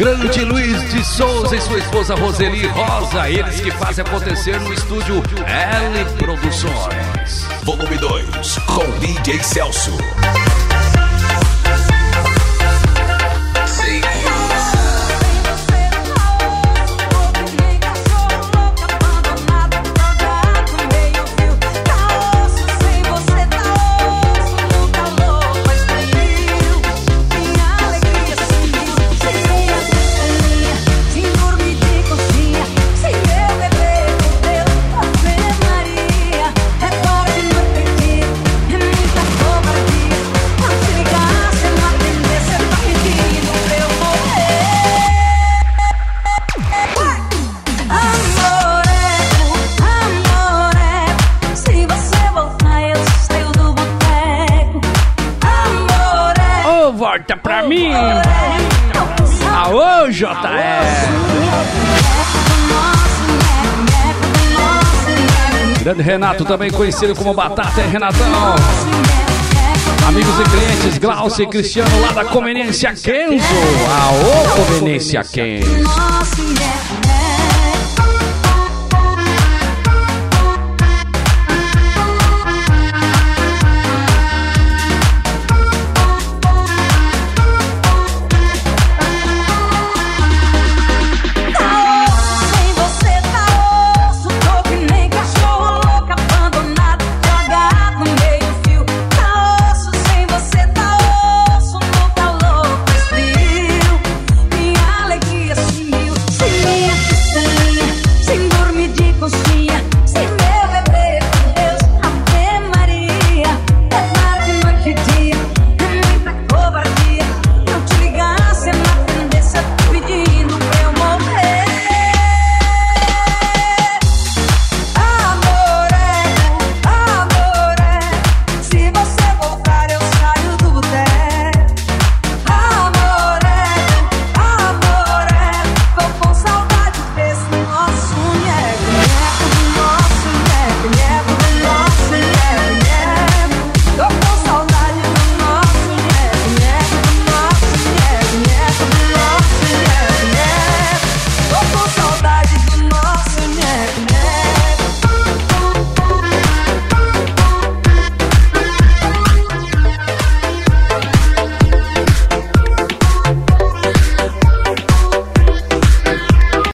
grande Luiz de Souza e sua esposa Roseli Rosa, eles que fazem acontecer no estúdio L Produções. Volume 2, com DJ Celso. Volta pra mim! Aô, JR! Grande Renato, também conhecido como Batata, é Renatão. Amigos e clientes, Glaucio e Cristiano lá da Conveniência Kenzo. Aô, Conveniência Kenzo.